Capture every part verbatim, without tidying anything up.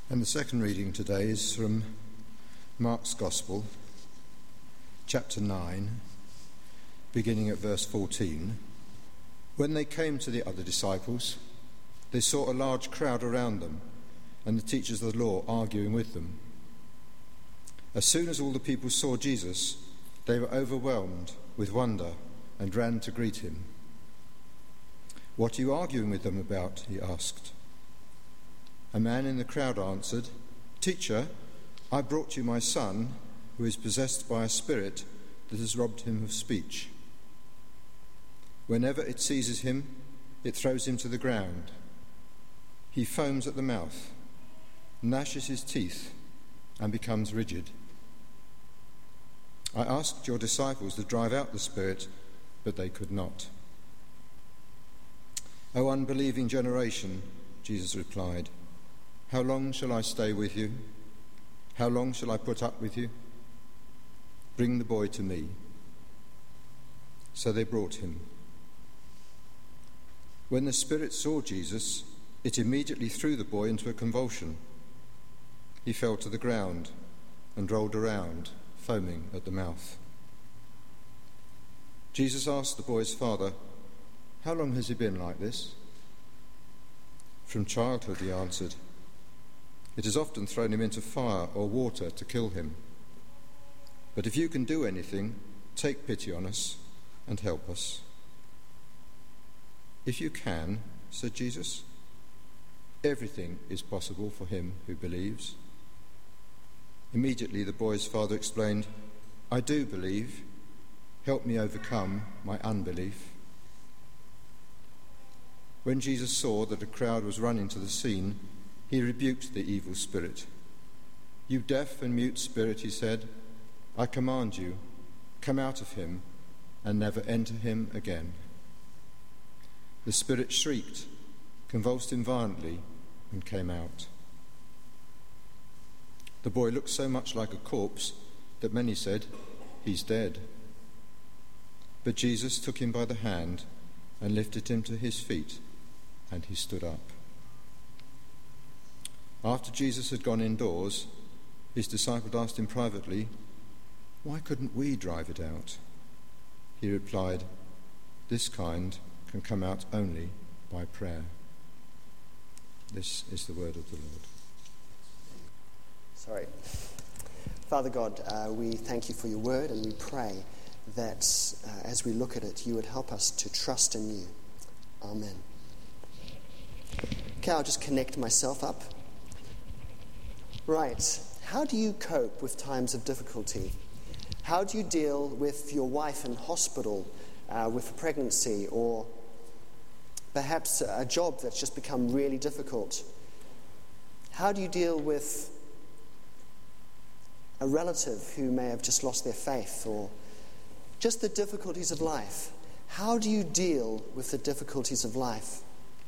And the second reading today is from Mark's Gospel, chapter nine, beginning at verse fourteen. When they came to the other disciples, they saw a large crowd around them and the teachers of the law arguing with them. As soon as all the people saw Jesus, they were overwhelmed with wonder and ran to greet him. "What are you arguing with them about?" he asked. A man in the crowd answered, "Teacher, I brought you my son, who is possessed by a spirit that has robbed him of speech. Whenever it seizes him, it throws him to the ground. He foams at the mouth, gnashes his teeth, and becomes rigid. I asked your disciples to drive out the spirit, but they could not." "O unbelieving generation," Jesus replied, "how long shall I stay with you? How long shall I put up with you? Bring the boy to me." So they brought him. When the spirit saw Jesus, it immediately threw the boy into a convulsion. He fell to the ground and rolled around, foaming at the mouth. Jesus asked the boy's father, "How long has he been like this?" "From childhood," he answered. "It has often thrown him into fire or water to kill him. But if you can do anything, take pity on us and help us." "If you can," said Jesus, "everything is possible for him who believes." Immediately the boy's father explained, "I do believe. Help me overcome my unbelief." When Jesus saw that a crowd was running to the scene, he rebuked the evil spirit. "You deaf and mute spirit," he said, "I command you, come out of him and never enter him again." The spirit shrieked, convulsed him violently, and came out. The boy looked so much like a corpse that many said, "He's dead." But Jesus took him by the hand and lifted him to his feet, and he stood up. After Jesus had gone indoors, his disciples asked him privately, "Why couldn't we drive it out?" He replied, "This kind can come out only by prayer." This is the word of the Lord. Sorry. Father God, uh, we thank you for your word, and we pray that uh, as we look at it, you would help us to trust in you. Amen. Okay, I'll just connect myself up. Right. How do you cope with times of difficulty? How do you deal with your wife in hospital uh, with pregnancy, or perhaps a job that's just become really difficult? How do you deal with a relative who may have just lost their faith, or just the difficulties of life? How do you deal with the difficulties of life?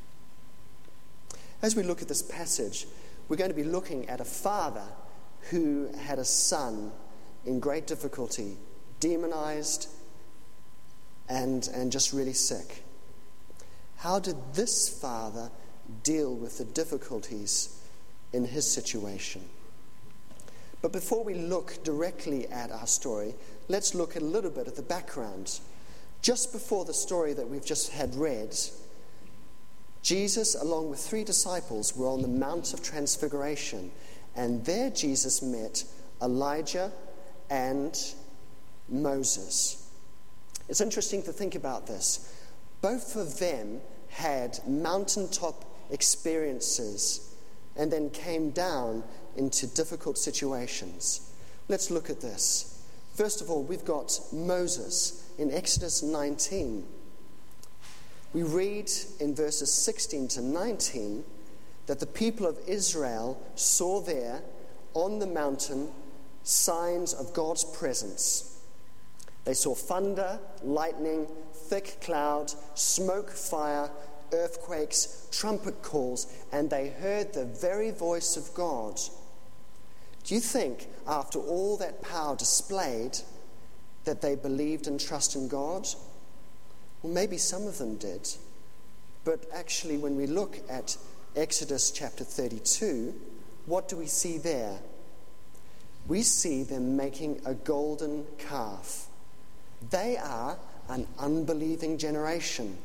As we look at this passage, we're going to be looking at a father who had a son in great difficulty, demonized and, and just really sick. How did this father deal with the difficulties in his situation? But before we look directly at our story, let's look a little bit at the background. Just before the story that we've just had read, Jesus, along with three disciples, were on the Mount of Transfiguration, and there Jesus met Elijah and Moses. It's interesting to think about this. Both of them had mountaintop experiences and then came down into difficult situations. Let's look at this. First of all, we've got Moses in Exodus nineteen. We read in verses sixteen to nineteen that the people of Israel saw there on the mountain signs of God's presence. They saw thunder, lightning, thick cloud, smoke, fire, earthquakes, trumpet calls, and they heard the very voice of God. Do you think, after all that power displayed, that they believed and trusted in God? Well, maybe some of them did. But actually, when we look at Exodus chapter thirty-two, what do we see there? We see them making a golden calf. They are an unbelieving generation.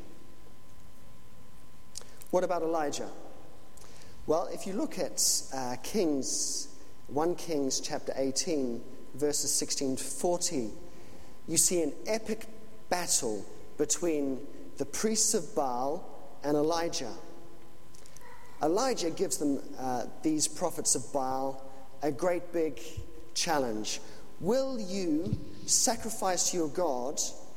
What about Elijah? Well, if you look at uh, Kings, First Kings chapter eighteen, verses sixteen to forty, you see an epic battle between the priests of Baal and Elijah. Elijah gives them, uh, these prophets of Baal, a great big challenge. Will you sacrifice to your God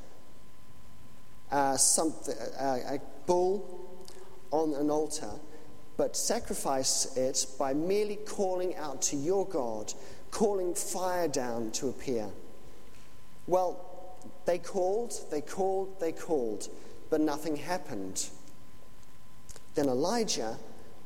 uh, something, uh, a bull on an altar, but sacrifice it by merely calling out to your God, calling fire down to appear? Well, they called, they called, they called, but nothing happened. Then Elijah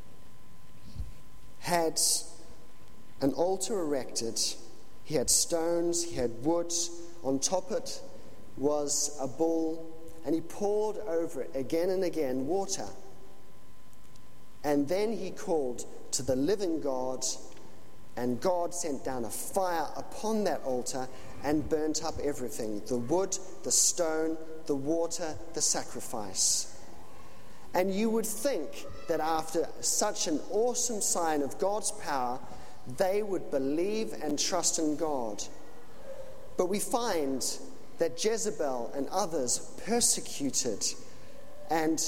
had an altar erected. He had stones, he had wood. On top of it was a bull, and he poured over it again and again water. And then he called to the living God, and God sent down a fire upon that altar and burnt up everything: the wood, the stone, the water, the sacrifice. And you would think that after such an awesome sign of God's power, they would believe and trust in God. But we find that Jezebel and others persecuted and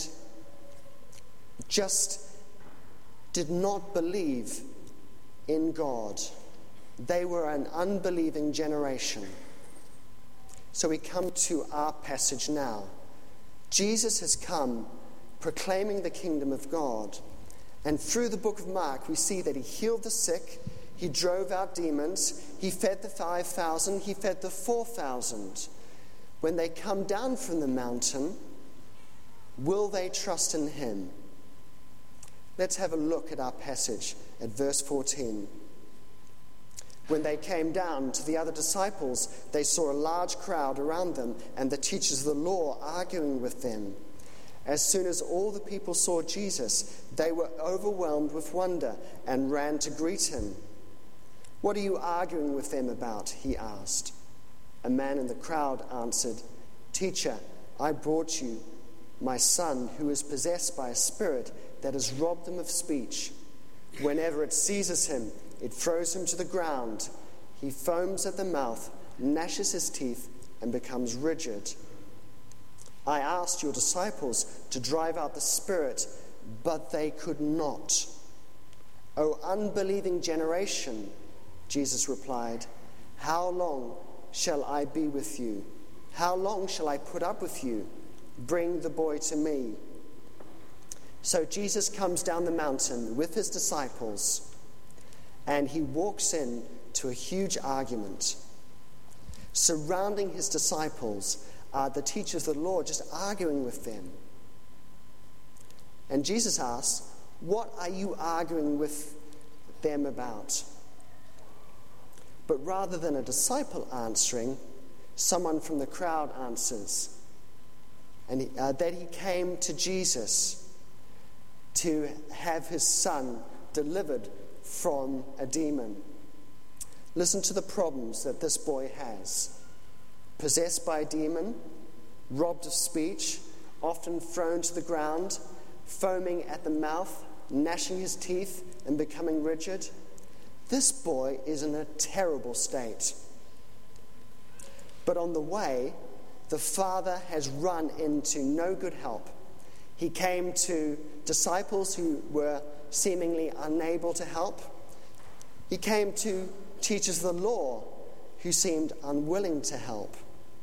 just did not believe in God. They were an unbelieving generation. So we come to our passage now. Jesus has come proclaiming the kingdom of God. And through the book of Mark, we see that he healed the sick, he drove out demons, he fed the five thousand, he fed the four thousand. When they come down from the mountain, will they trust in him? Let's have a look at our passage at verse fourteen. When they came down to the other disciples, they saw a large crowd around them and the teachers of the law arguing with them. As soon as all the people saw Jesus, they were overwhelmed with wonder and ran to greet him. "What are you arguing with them about?" he asked. A man in the crowd answered, "Teacher, I brought you my son who is possessed by a spirit that has robbed him of speech. Whenever it seizes him, it throws him to the ground. He foams at the mouth, gnashes his teeth, and becomes rigid. I asked your disciples to drive out the spirit, but they could not." "O unbelieving generation," Jesus replied, "how long shall I be with you? How long shall I put up with you? Bring the boy to me." So Jesus comes down the mountain with his disciples, and he walks in to a huge argument. Surrounding his disciples are the teachers of the law, just arguing with them. And Jesus asks, "What are you arguing with them about?" But rather than a disciple answering, someone from the crowd answers, and he, uh, that he came to Jesus to have his son delivered from a demon. Listen to the problems that this boy has. Possessed by a demon, robbed of speech, often thrown to the ground, foaming at the mouth, gnashing his teeth, and becoming rigid. This boy is in a terrible state. But on the way, the father has run into no good help. He came to disciples who were seemingly unable to help. He came to teachers of the law who seemed unwilling to help.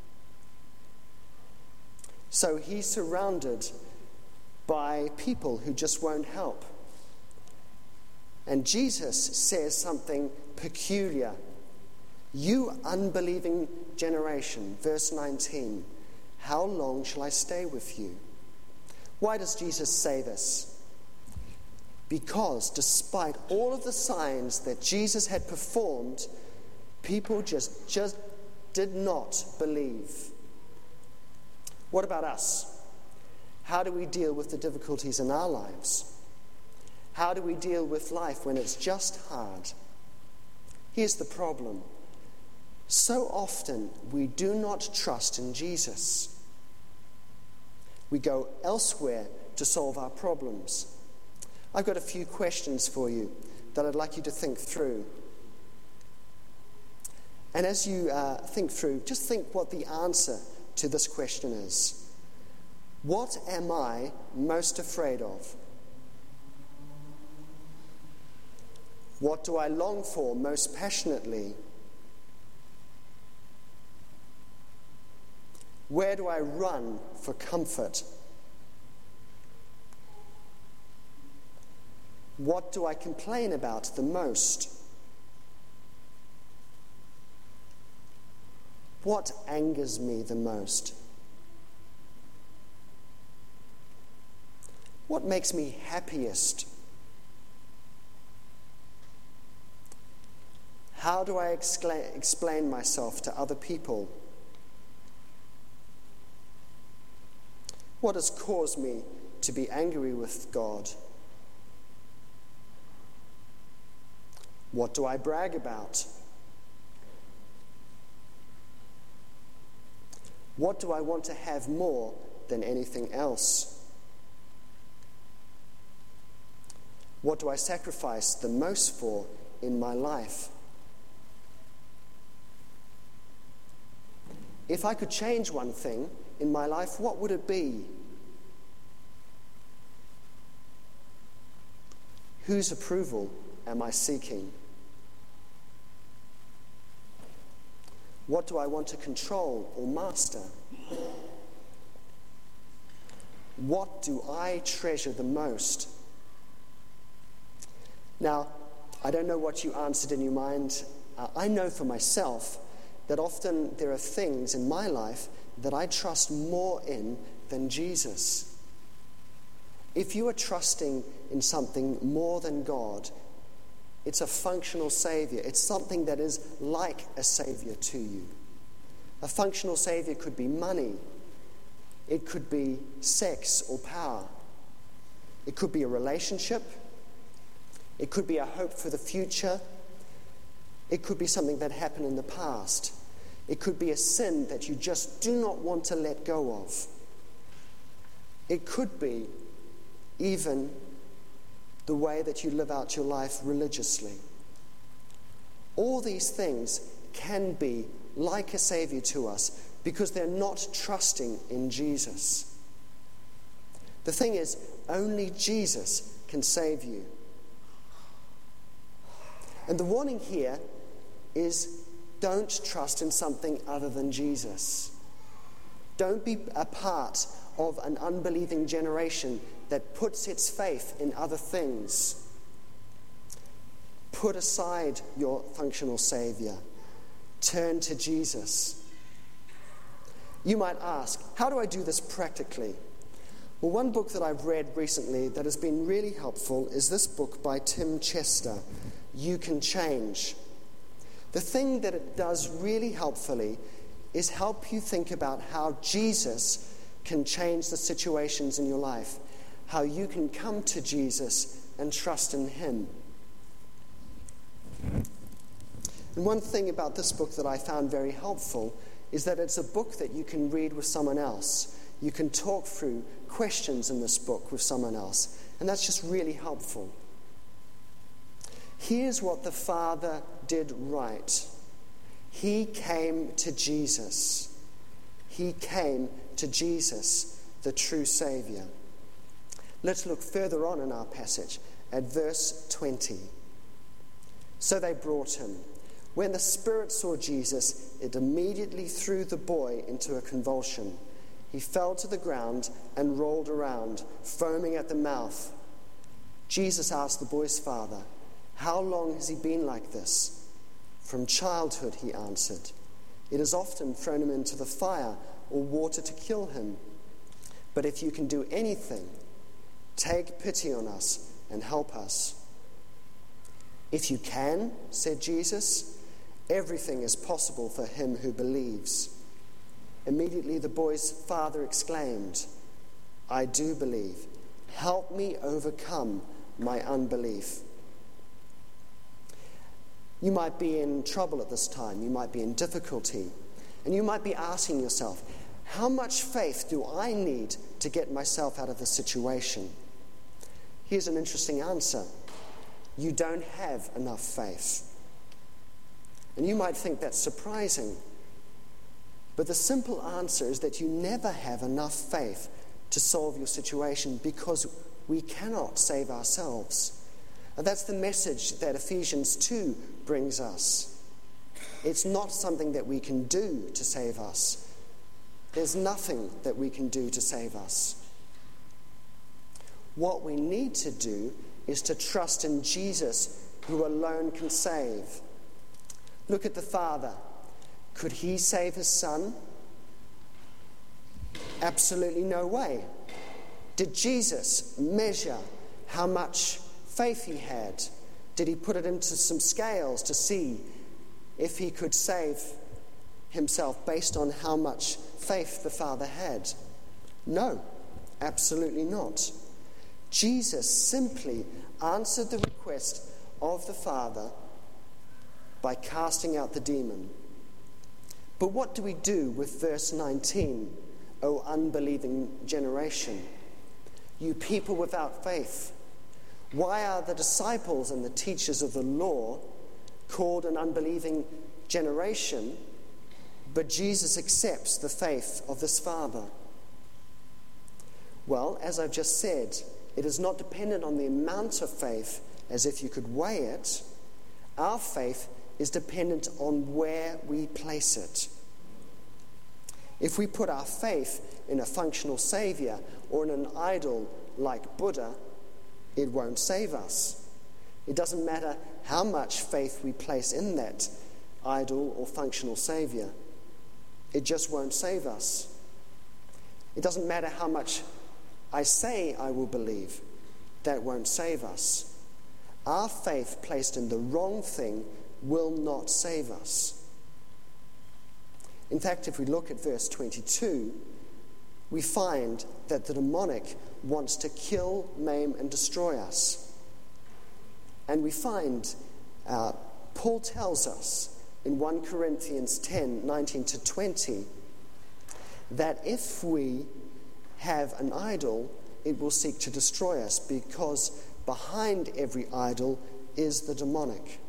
So he's surrounded by people who just won't help. And Jesus says something peculiar. "You unbelieving generation," verse nineteen, "how long shall I stay with you?" Why does Jesus say this? Because despite all of the signs that Jesus had performed, people just, just did not believe. What about us? How do we deal with the difficulties in our lives? How do we deal with life when it's just hard? Here's the problem. So often we do not trust in Jesus. We go elsewhere to solve our problems. I've got a few questions for you that I'd like you to think through. And as you uh, think through, just think what the answer to this question is. What am I most afraid of? What do I long for most passionately? Where do I run for comfort? What do I complain about the most? What angers me the most? What makes me happiest? How do I excla- explain myself to other people? What has caused me to be angry with God? What do I brag about? What do I want to have more than anything else? What do I sacrifice the most for in my life? If I could change one thing in my life, what would it be? Whose approval am I seeking? What do I want to control or master? What do I treasure the most? Now, I don't know what you answered in your mind. Uh, I know for myself that often there are things in my life that I trust more in than Jesus. If you are trusting in something more than God, it's a functional savior. It's something that is like a savior to you. A functional savior could be money. It could be sex or power. It could be a relationship. It could be a hope for the future. It could be something that happened in the past. It could be a sin that you just do not want to let go of. It could be even the way that you live out your life religiously. All these things can be like a savior to us because they're not trusting in Jesus. The thing is, only Jesus can save you. And the warning here is, don't trust in something other than Jesus. Don't be a part of an unbelieving generation that puts its faith in other things. Put aside your functional savior. Turn to Jesus. You might ask, how do I do this practically? Well, one book that I've read recently that has been really helpful is this book by Tim Chester, You Can Change. The thing that it does really helpfully is help you think about how Jesus can change the situations in your life, how you can come to Jesus and trust in him. And one thing about this book that I found very helpful is that it's a book that you can read with someone else. You can talk through questions in this book with someone else, and that's just really helpful. Here's what the Father did right. He came to Jesus. He came to Jesus, the true Savior. Let's look further on in our passage at verse twenty. So they brought him. When the Spirit saw Jesus, it immediately threw the boy into a convulsion. He fell to the ground and rolled around, foaming at the mouth. Jesus asked the boy's father, "How long has he been like this?" "From childhood," he answered. "It has often thrown him into the fire or water to kill him. But if you can do anything, take pity on us and help us." "If you can," said Jesus, "everything is possible for him who believes." Immediately the boy's father exclaimed, "I do believe. Help me overcome my unbelief. You might be in trouble at this time. You might be in difficulty. And you might be asking yourself, how much faith do I need to get myself out of this situation? Here's an interesting answer. You don't have enough faith. And you might think that's surprising. But the simple answer is that you never have enough faith to solve your situation because we cannot save ourselves. And that's the message that Ephesians two brings us. It's not something that we can do to save us. There's nothing that we can do to save us. What we need to do is to trust in Jesus, who alone can save. Look at the Father. Could he save his Son? Absolutely no way. Did Jesus measure how much faith he had? Did he put it into some scales to see if he could save himself based on how much faith the Father had? No, absolutely not. Jesus simply answered the request of the Father by casting out the demon. But what do we do with verse nineteen? O unbelieving generation, you people without faith. Why are the disciples and the teachers of the law called an unbelieving generation, but Jesus accepts the faith of this Father? Well, as I've just said, it is not dependent on the amount of faith as if you could weigh it. Our faith is dependent on where we place it. If we put our faith in a functional savior or in an idol like Buddha, it won't save us. It doesn't matter how much faith we place in that idol or functional savior. It just won't save us. It doesn't matter how much I say I will believe. That won't save us. Our faith placed in the wrong thing will not save us. In fact, if we look at verse twenty-two, we find that the demonic wants to kill, maim, and destroy us. And we find, uh, Paul tells us in First Corinthians ten, nineteen to twenty, that if we have an idol, it will seek to destroy us, because behind every idol is the demonic.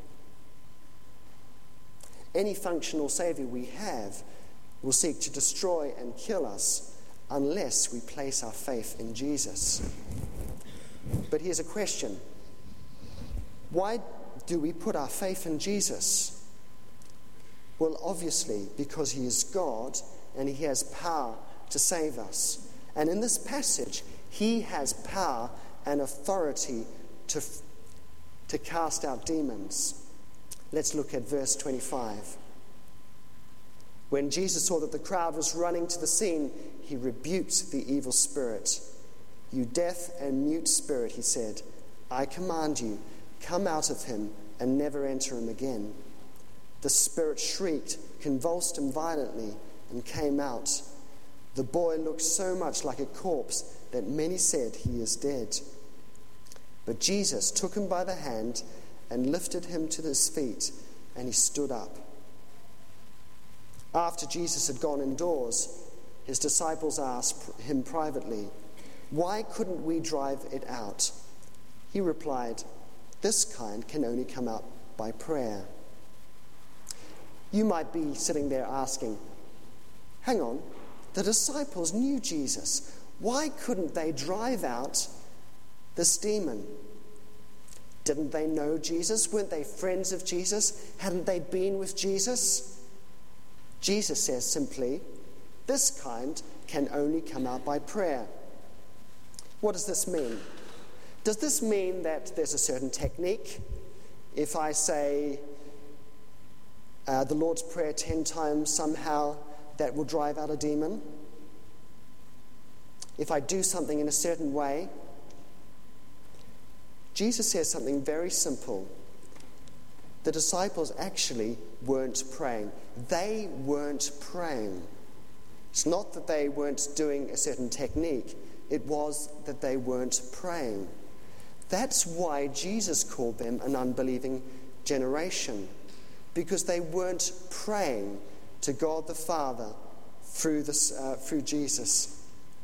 Any functional savior we have will seek to destroy and kill us unless we place our faith in Jesus. But here's a question. Why do we put our faith in Jesus? Well, obviously, because he is God and he has power to save us. And in this passage, he has power and authority to, to cast out demons. Let's look at verse twenty-five. When Jesus saw that the crowd was running to the scene, he rebuked the evil spirit. You deaf and mute spirit, he said, I command you, come out of him and never enter him again. The spirit shrieked, convulsed him violently, and came out. The boy looked so much like a corpse that many said he is dead. But Jesus took him by the hand and lifted him to his feet, and he stood up. After Jesus had gone indoors, his disciples asked him privately, why couldn't we drive it out? He replied, this kind can only come out by prayer. You might be sitting there asking, hang on, the disciples knew Jesus. Why couldn't they drive out this demon? Didn't they know Jesus? Weren't they friends of Jesus? Hadn't they been with Jesus? Jesus says simply, this kind can only come out by prayer. What does this mean? Does this mean that there's a certain technique? If I say uh, the Lord's Prayer ten times, somehow that will drive out a demon? If I do something in a certain way? Jesus says something very simple. The disciples actually weren't praying. They weren't praying. It's not that they weren't doing a certain technique. It was that they weren't praying. That's why Jesus called them an unbelieving generation, because they weren't praying to God the Father through, this, uh, through Jesus.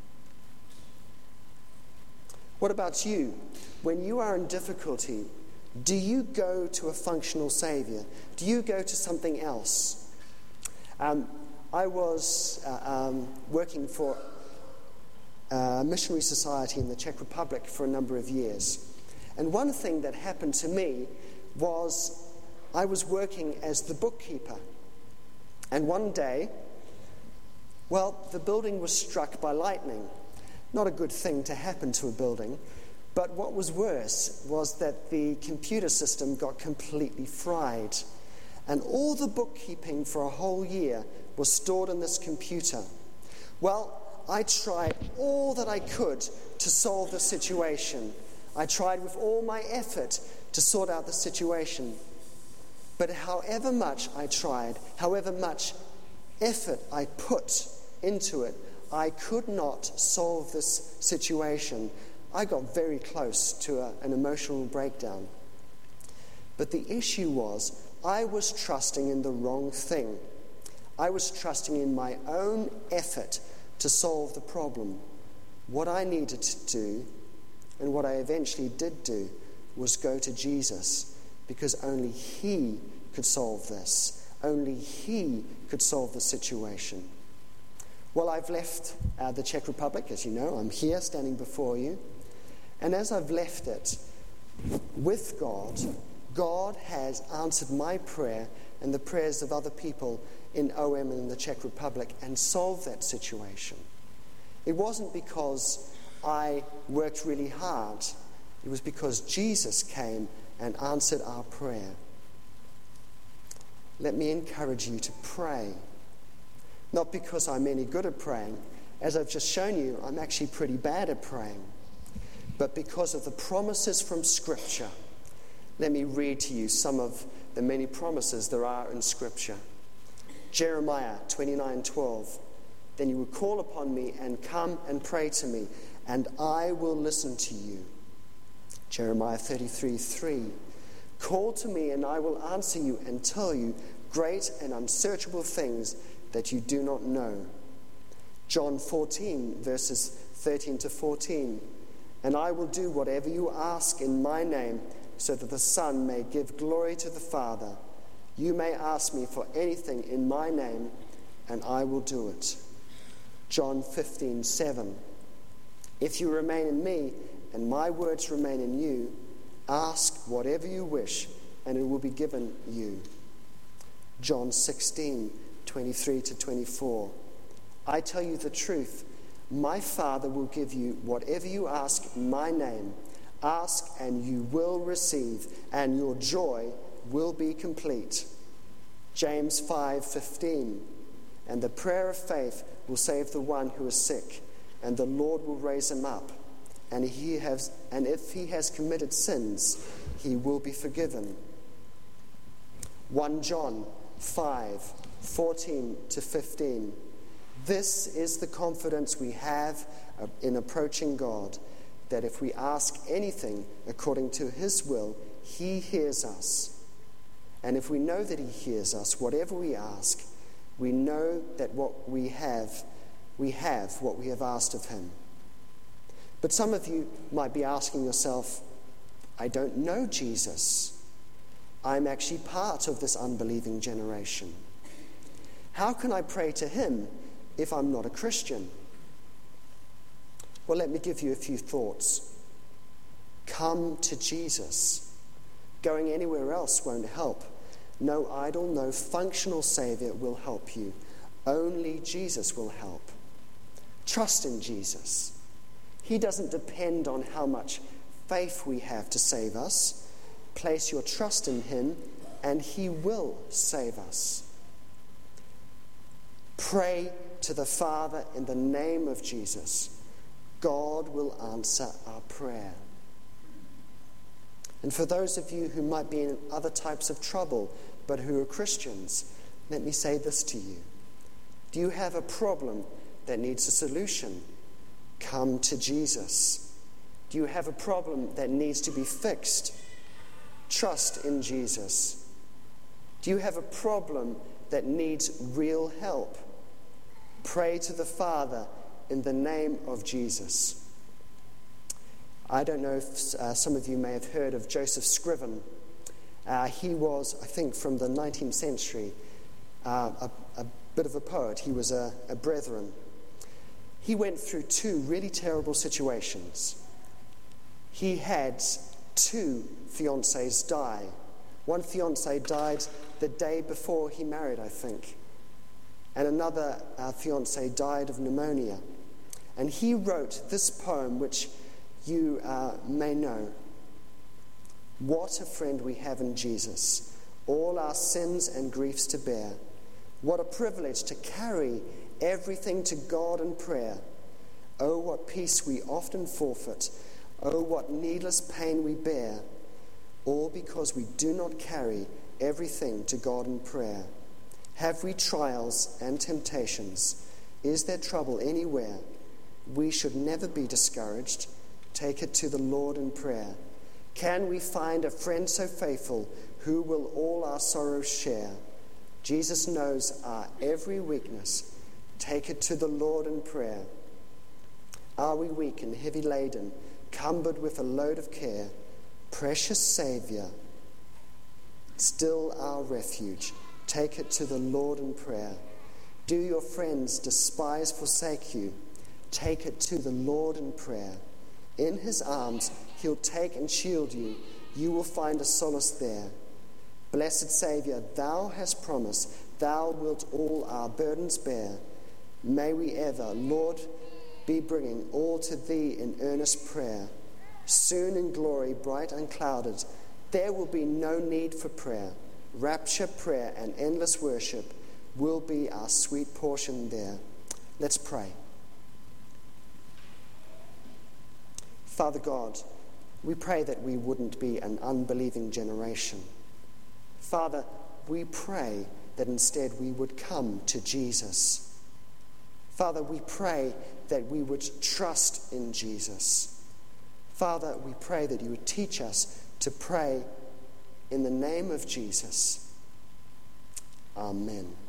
What about you? When you are in difficulty, do you go to a functional Savior? Do you go to something else? Um, I was uh, um, working for a missionary society in the Czech Republic for a number of years. And one thing that happened to me was I was working as the bookkeeper. And one day, well, the building was struck by lightning. Not a good thing to happen to a building. But what was worse was that the computer system got completely fried. And all the bookkeeping for a whole year was stored in this computer. Well, I tried all that I could to solve the situation. I tried with all my effort to sort out the situation. But however much I tried, however much effort I put into it, I could not solve this situation. I got very close to a, an emotional breakdown. But the issue was, I was trusting in the wrong thing. I was trusting in my own effort to solve the problem. What I needed to do, and what I eventually did do, was go to Jesus, because only He could solve this. Only He could solve the situation. Well, I've left uh, the Czech Republic, as you know. I'm here standing before you. And as I've left it, with God, God has answered my prayer and the prayers of other people in O M and in the Czech Republic and solved that situation. It wasn't because I worked really hard. It was because Jesus came and answered our prayer. Let me encourage you to pray. Not because I'm any good at praying. As I've just shown you, I'm actually pretty bad at praying. But because of the promises from Scripture. Let me read to you some of the many promises there are in Scripture. Jeremiah twenty-nine twelve. Then you will call upon me and come and pray to me, and I will listen to you. Jeremiah thirty-three three. Call to me and I will answer you and tell you great and unsearchable things that you do not know. John fourteen verses thirteen to fourteen. And I will do whatever you ask in my name, so that the Son may give glory to the Father. You may ask me for anything in my name, and I will do it. John fifteen seven. If you remain in me, and my words remain in you, ask whatever you wish, and it will be given you. John sixteen twenty-three to twenty-four. I tell you the truth, my Father will give you whatever you ask in my name. Ask and you will receive, and your joy will be complete. James five fifteen. And the prayer of faith will save the one who is sick, and the Lord will raise him up. And he has, and if he has committed sins, he will be forgiven. First John five fourteen to fifteen. This is the confidence we have in approaching God, that if we ask anything according to his will, he hears us. And if we know that he hears us, whatever we ask, we know that what we have, we have what we have asked of him. But some of you might be asking yourself, I don't know Jesus. I'm actually part of this unbelieving generation. How can I pray to him if I'm not a Christian? Well, let me give you a few thoughts. Come to Jesus. Going anywhere else won't help. No idol, no functional Savior will help you. Only Jesus will help. Trust in Jesus. He doesn't depend on how much faith we have to save us. Place your trust in him, and he will save us. Pray to the Father in the name of Jesus. God will answer our prayer. And for those of you who might be in other types of trouble, but who are Christians, let me say this to you. Do you have a problem that needs a solution? Come to Jesus. Do Do you have a problem that needs to be fixed? Trust in Jesus. Do you have a problem that needs real help? Pray to the Father in the name of Jesus. I don't know if uh, some of you may have heard of Joseph Scriven. Uh, he was, I think, from the nineteenth century, uh, a, a bit of a poet. He was a, a brethren. He went through two really terrible situations. He had two fiancées die. One fiancée died the day before he married, I think. And another uh, fiancée died of pneumonia. And he wrote this poem, which you uh, may know. What a friend we have in Jesus, all our sins and griefs to bear. What a privilege to carry everything to God in prayer. Oh, what peace we often forfeit. Oh, what needless pain we bear. All because we do not carry everything to God in prayer. Have we trials and temptations? Is there trouble anywhere? We should never be discouraged. Take it to the Lord in prayer. Can we find a friend so faithful who will all our sorrows share? Jesus knows our every weakness. Take it to the Lord in prayer. Are we weak and heavy laden, cumbered with a load of care? Precious Saviour, still our refuge. Take it to the Lord in prayer. Do your friends despise, forsake you? Take it to the Lord in prayer. In his arms he'll take and shield you. You will find a solace there. Blessed Saviour, thou hast promised, thou wilt all our burdens bear. May we ever, Lord, be bringing all to thee in earnest prayer. Soon in glory bright unclouded, there will be no need for prayer. Rapture, prayer, and endless worship will be our sweet portion there. Let's pray. Father God, we pray that we wouldn't be an unbelieving generation. Father, we pray that instead we would come to Jesus. Father, we pray that we would trust in Jesus. Father, we pray that you would teach us to pray in the name of Jesus. Amen.